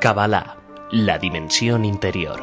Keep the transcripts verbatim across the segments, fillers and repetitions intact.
Kabbalah, la dimensión interior.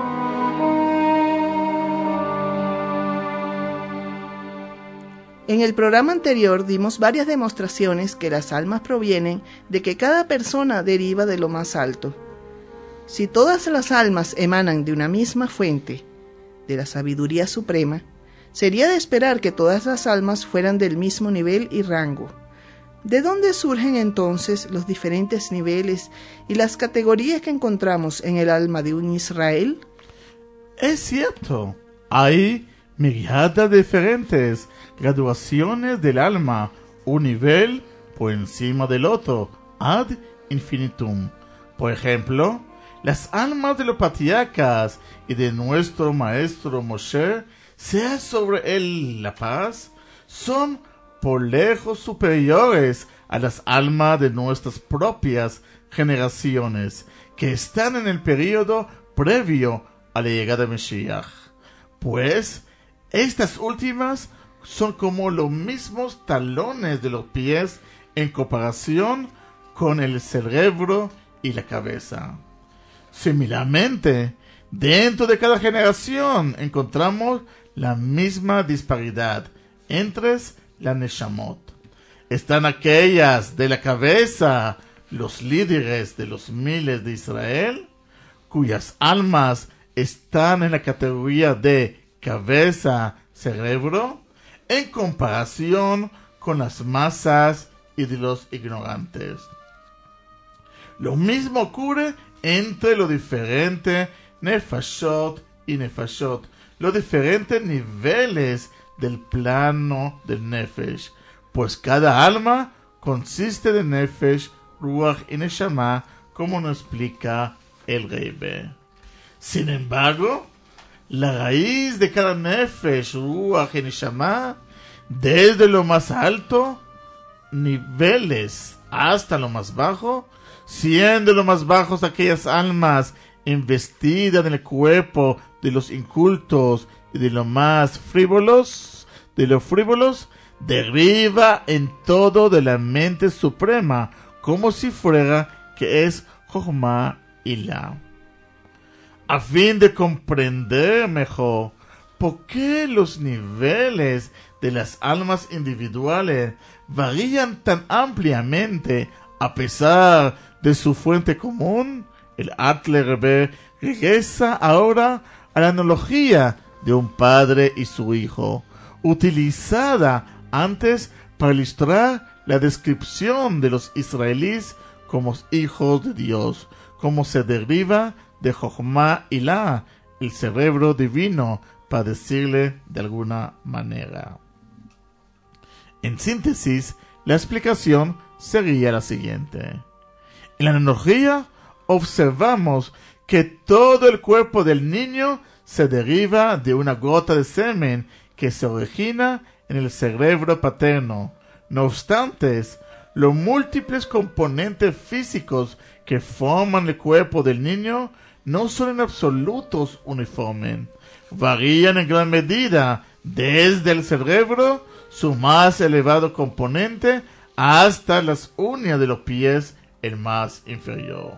En el programa anterior dimos varias demostraciones que las almas provienen de que cada persona deriva de lo más alto. Si todas las almas emanan de una misma fuente, de la sabiduría suprema, sería de esperar que todas las almas fueran del mismo nivel y rango. ¿De dónde surgen entonces los diferentes niveles y las categorías que encontramos en el alma de un Israel? Es cierto, hay miriadas de diferentes graduaciones del alma, un nivel por encima del otro, ad infinitum. Por ejemplo, las almas de los patriarcas y de nuestro maestro Moshe, sea sobre él la paz, son por lejos superiores a las almas de nuestras propias generaciones, que están en el período previo a la llegada de Mashiach. Pues, estas últimas son como los mismos talones de los pies en comparación con el cerebro y la cabeza. Similarmente, dentro de cada generación encontramos la misma disparidad entre la Neshamot. Están aquellas de la cabeza, los líderes de los miles de Israel, cuyas almas están en la categoría de cabeza, cerebro, en comparación con las masas y de los ignorantes. Lo mismo ocurre entre los diferentes nefashot y nefashot, los diferentes niveles del plano del nefesh, pues cada alma consiste de nefesh, ruach y neshama, como nos explica el Rebbe. Sin embargo, la raíz de cada nefesh, ruach y neshama, desde lo más alto niveles hasta lo más bajo, siendo lo más bajos aquellas almas investidas en el cuerpo de los incultos y de los más frívolos, de los frívolos, deriva en todo de la mente suprema, como si fuera que es Jochma y La. A fin de comprender mejor por qué los niveles de las almas individuales varían tan ampliamente a pesar de su fuente común, el Alter Rebbe regresa ahora a la analogía de un padre y su hijo, utilizada antes para ilustrar la descripción de los israelíes como hijos de Dios, como se deriva de Jochma y La, el cerebro divino, para decirle de alguna manera. En síntesis, la explicación sería la siguiente. En la analogía observamos que todo el cuerpo del niño se deriva de una gota de semen que se origina en el cerebro paterno. No obstante, los múltiples componentes físicos que forman el cuerpo del niño no son en absolutos uniformes. Varían en gran medida desde el cerebro, su más elevado componente, hasta las uñas de los pies, el más inferior.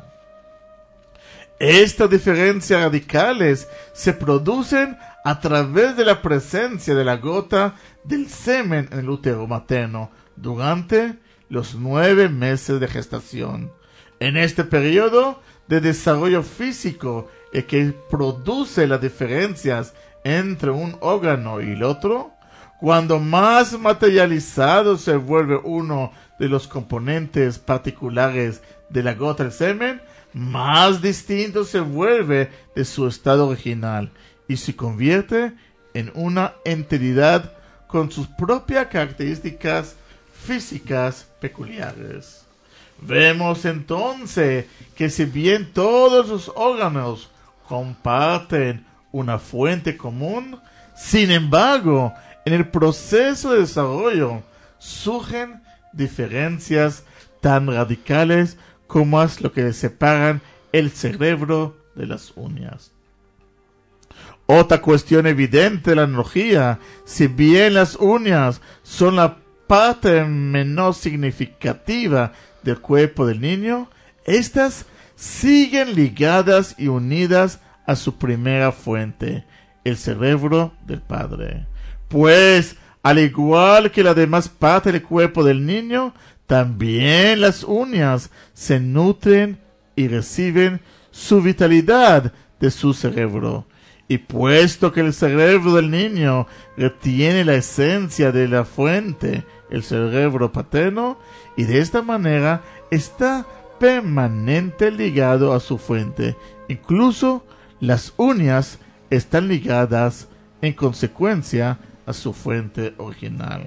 Estas diferencias radicales se producen a través de la presencia de la gota del semen en el útero materno durante los nueve meses de gestación. En este periodo de desarrollo físico el que produce las diferencias entre un órgano y el otro, cuando más materializado se vuelve uno de los componentes particulares de la gota del semen, más distinto se vuelve de su estado original y se convierte en una entidad con sus propias características físicas peculiares. Vemos entonces que si bien todos los órganos comparten una fuente común, sin embargo, en el proceso de desarrollo surgen diferencias tan radicales como es lo que separan el cerebro de las uñas. Otra cuestión evidente de la analogía, si bien las uñas son la parte menos significativa del cuerpo del niño, estas siguen ligadas y unidas a su primera fuente, el cerebro del padre. Pues, al igual que la demás parte del cuerpo del niño, también las uñas se nutren y reciben su vitalidad de su cerebro. Y puesto que el cerebro del niño retiene la esencia de la fuente, el cerebro paterno, y de esta manera está permanente ligado a su fuente. Incluso las uñas están ligadas en consecuencia a su fuente original.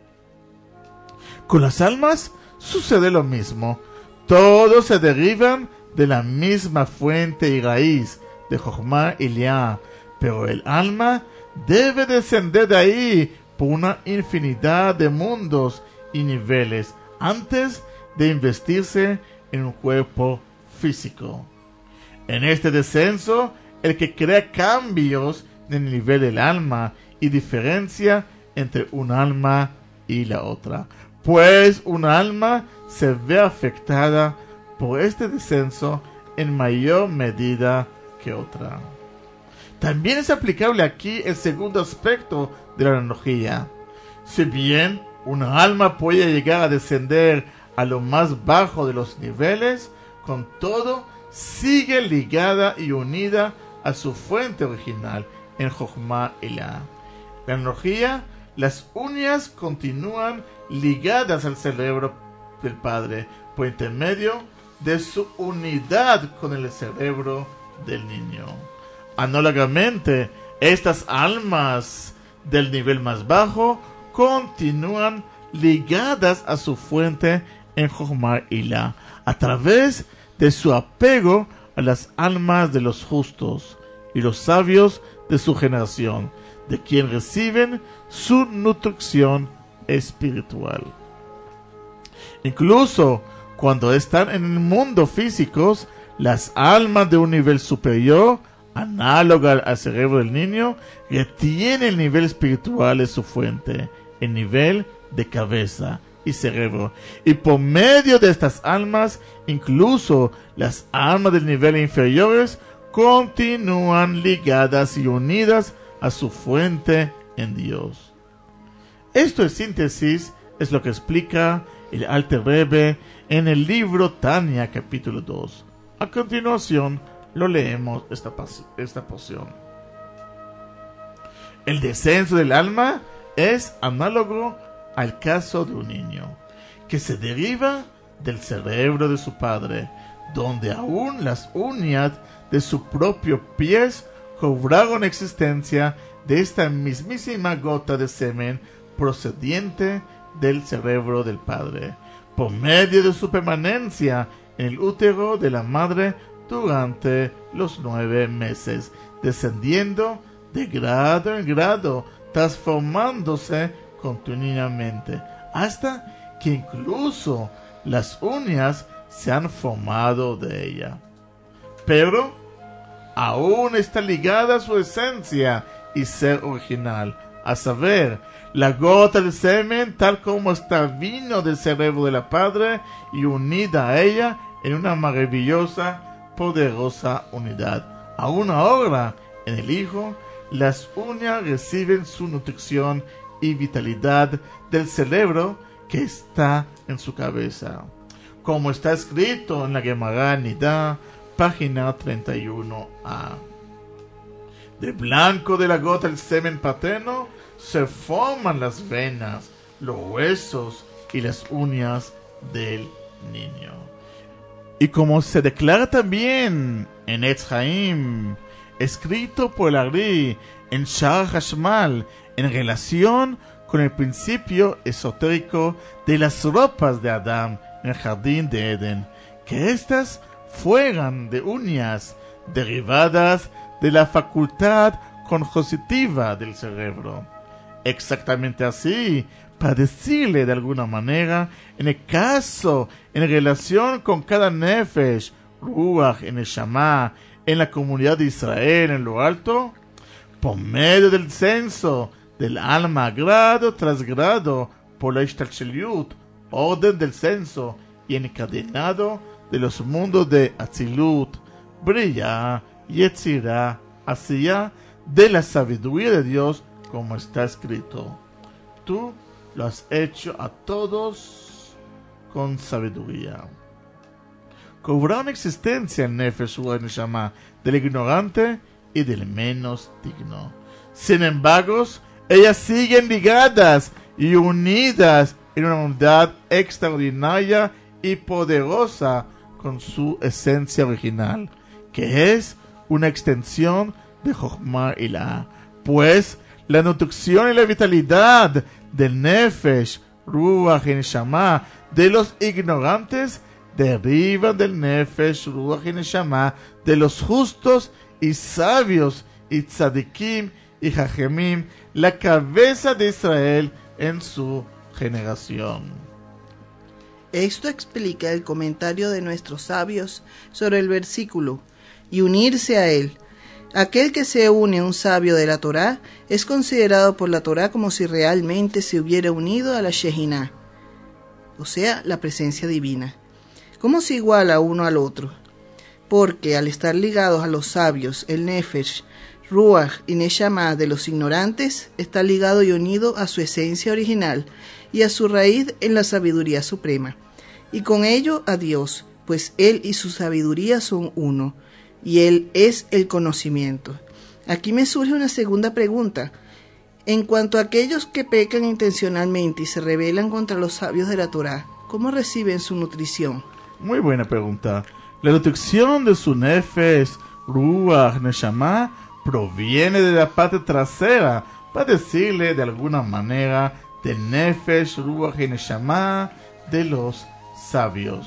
Con las almas sucede lo mismo. Todos se derivan de la misma fuente y raíz de Jochma y Liá, pero el alma debe descender de ahí por una infinidad de mundos y niveles antes de investirse en un cuerpo físico. En este descenso, el que crea cambios en el nivel del alma y diferencia entre un alma y la otra, pues un alma se ve afectada por este descenso en mayor medida que otra. También es aplicable aquí el segundo aspecto de la analogía. Si bien una alma puede llegar a descender a lo más bajo de los niveles, con todo sigue ligada y unida a su fuente original en Jochma y La. La analogía, las uñas continúan ligadas al cerebro del padre por intermedio de su unidad con el cerebro del niño. Análogamente, estas almas del nivel más bajo continúan ligadas a su fuente en Jochma y La, a través de su apego a las almas de los justos y los sabios de su generación, de quien reciben su nutrición espiritual. Incluso cuando están en el mundo físico, las almas de un nivel superior, análoga al cerebro del niño, retienen el nivel espiritual de su fuente, el nivel de cabeza y cerebro. Y por medio de estas almas, incluso las almas del nivel inferiores continúan ligadas y unidas a su fuente en Dios. Esto en síntesis es lo que explica el Alter Rebbe en el libro Tanya capítulo dos. A continuación lo leemos esta, esta porción. El descenso del alma es análogo al caso de un niño que se deriva del cerebro de su padre, donde aún las uñas de su propio pies cobraron existencia de esta mismísima gota de semen procediente del cerebro del padre, por medio de su permanencia en el útero de la madre durante los nueve meses, descendiendo de grado en grado, transformándose continuamente, hasta que incluso las uñas se han formado de ella. Pero aún está ligada a su esencia y ser original, a saber, la gota de semen tal como está vino del cerebro de la padre y unida a ella en una maravillosa, poderosa unidad. Aún ahora, en el Hijo, las uñas reciben su nutrición y vitalidad del cerebro que está en su cabeza, como está escrito en la Gemara Nidá, página treinta y uno a. De blanco de la gota del semen paterno se forman las venas, los huesos y las uñas del niño. Y como se declara también en Etz Haim, escrito por el Ari en Shar Hashmal, en relación con el principio esotérico de las ropas de Adán en el jardín de Edén, que éstas fueran de uñas derivadas de la facultad cognitiva del cerebro. Exactamente así, para decirle de alguna manera, en el caso, en relación con cada nefesh, ruach, en el Neshama, en la comunidad de Israel en lo alto, por medio del censo del alma grado tras grado, por la Ishtalsheliut, orden del censo, y encadenado de los mundos de Atzilut, Briya, Yetzirah, Asiyah, de la sabiduría de Dios, como está escrito. Tú lo has hecho a todos con sabiduría. Cobrará una existencia en Nefesh Ruach Neshama del ignorante y del menos digno. Sin embargo, ellas siguen ligadas y unidas en una unidad extraordinaria y poderosa con su esencia original, que es una extensión de Jochma Ilah, pues la nutrición y la vitalidad del Nefesh Ruach y Neshama de los ignorantes derivan del Nefesh Ruach y Neshama de los justos y sabios y tzadikim y jajemim, la cabeza de Israel en su generación. Esto explica el comentario de nuestros sabios sobre el versículo, y unirse a él. Aquel que se une a un sabio de la Torá es considerado por la Torá como si realmente se hubiera unido a la Shehinah, o sea, la presencia divina. ¿Cómo se iguala uno al otro? Porque al estar ligados a los sabios, el Nefesh, Ruach y Neshama de los ignorantes está ligado y unido a su esencia original y a su raíz en la sabiduría suprema, y con ello a Dios, pues Él y su sabiduría son uno, y Él es el conocimiento. Aquí me surge una segunda pregunta. En cuanto a aquellos que pecan intencionalmente y se rebelan contra los sabios de la Torá, ¿cómo reciben su nutrición? Muy buena pregunta. La nutrición de su Nefesh Ruach Neshama proviene de la parte trasera, para decirle de alguna manera, del Nefesh Ruach y Neshama de los sabios.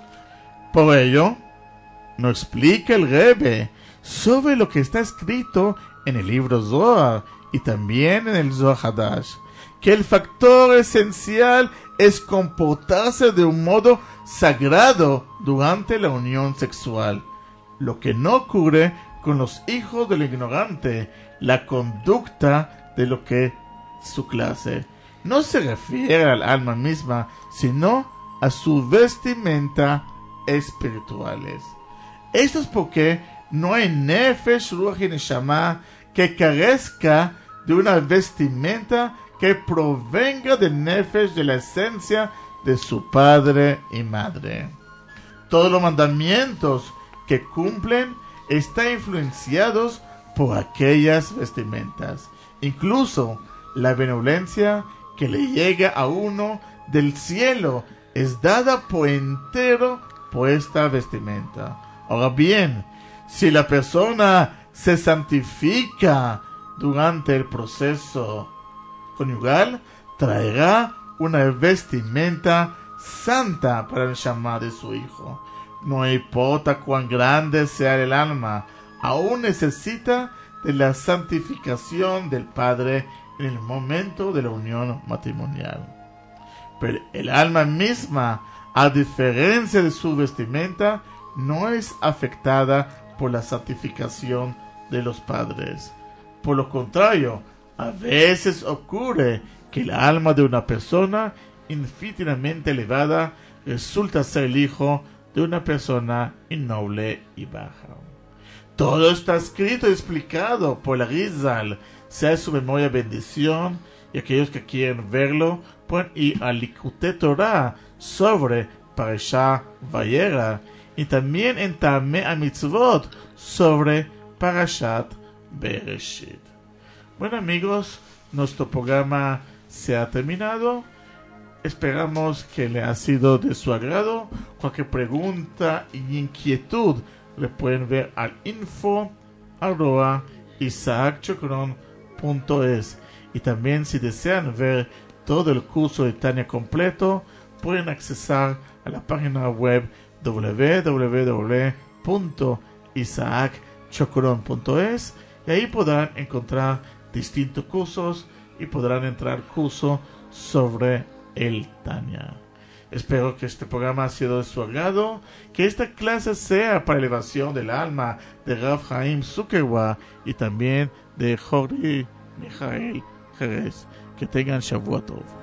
Por ello, nos explica el Rebbe sobre lo que está escrito en el libro Zohar y también en el Zohar Hadash, que el factor esencial es comportarse de un modo sagrado durante la unión sexual, lo que no ocurre con los hijos del ignorante, la conducta de lo que su clase. No se refiere al alma misma, sino a su vestimenta espirituales. Esto es porque no hay Nefesh Ruach y Neshama que carezca de una vestimenta que provenga del Nefesh, de la esencia de su padre y madre. Todos los mandamientos que cumplen están influenciados por aquellas vestimentas. Incluso la benevolencia que le llega a uno del cielo es dada por entero por esta vestimenta. Ahora bien, si la persona se santifica durante el proceso conyugal, traerá una vestimenta santa para el Shama de su hijo. No importa cuán grande sea el alma, aún necesita de la santificación del padre en el momento de la unión matrimonial. Pero el alma misma, a diferencia de su vestimenta, no es afectada por la santificación de los padres. Por lo contrario, a veces ocurre que el alma de una persona infinitamente elevada resulta ser el hijo de una persona innoble y baja. Todo está escrito y explicado por la Rizal, sea su memoria bendición, y aquellos que quieren verlo pueden ir a Likutei Torah sobre Parashá Vayera, y también en Tameh HaMitzvot sobre Parashat Bereshit. Bueno amigos, nuestro programa se ha terminado. Esperamos que le ha sido de su agrado. Cualquier pregunta y inquietud le pueden ver al info arroba isaac chocron punto es. Y también si desean ver todo el curso de Tania completo, pueden accesar a la página web doble u doble u doble u punto isaac chocron punto es, y ahí podrán encontrar distintos cursos y podrán entrar al curso sobre el Tania. Espero que este programa haya sido de su agrado, que esta clase sea para elevación del alma de Rav Chaim Zuckerwa y también de Jorge Mijael Jerez. Que tengan Shavua Tov.